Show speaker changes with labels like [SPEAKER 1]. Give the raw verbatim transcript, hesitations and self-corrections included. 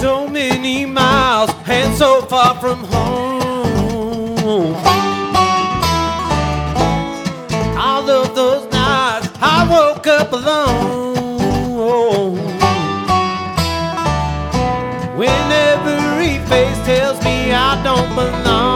[SPEAKER 1] So many miles and so far from home. All of those nights I woke up alone. When every face tells me I don't belong.